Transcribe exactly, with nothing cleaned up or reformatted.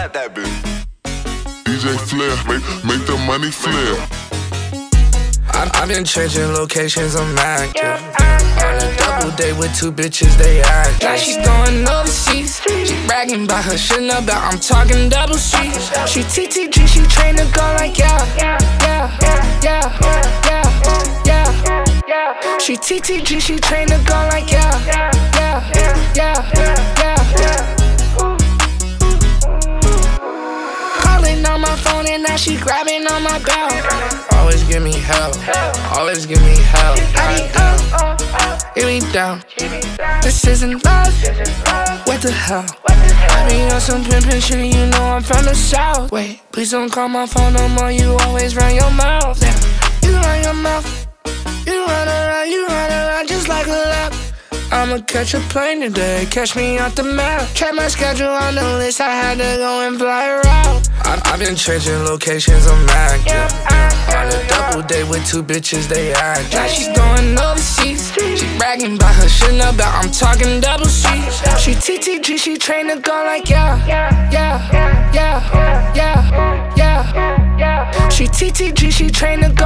Got that bitch. D J Flair, make, make the money flare. I've been changing locations, I'm active. On a double date with two bitches, they act. Now she's going overseas. She bragging about her Chanel belt, I'm talking double C. She T T G, she trained to go like yeah, yeah, yeah, yeah, yeah, yeah. She T T G, she trained to go like yeah, yeah, yeah, yeah, yeah. Calling on my phone and now she grabbing on my girl. Always give me help, always give me help. Get me down, this isn't love. What the hell? I be on some pimpin' shit, you know I'm from the south. Wait, please don't call my phone no more, you always run your mouth. Yeah, you run your mouth, you run around, you run around just like a lap. I'ma catch a plane today, catch me off the map. Check my schedule on the list, I had to go and fly around. I've been changing locations, I'm active. On a double date with two bitches, they act. Now she's going overseas. She bragging about her Chanel belt, I'm talking double C. She T T G, she trained to go like yeah, yeah, yeah, yeah, yeah. She T T G, she trained to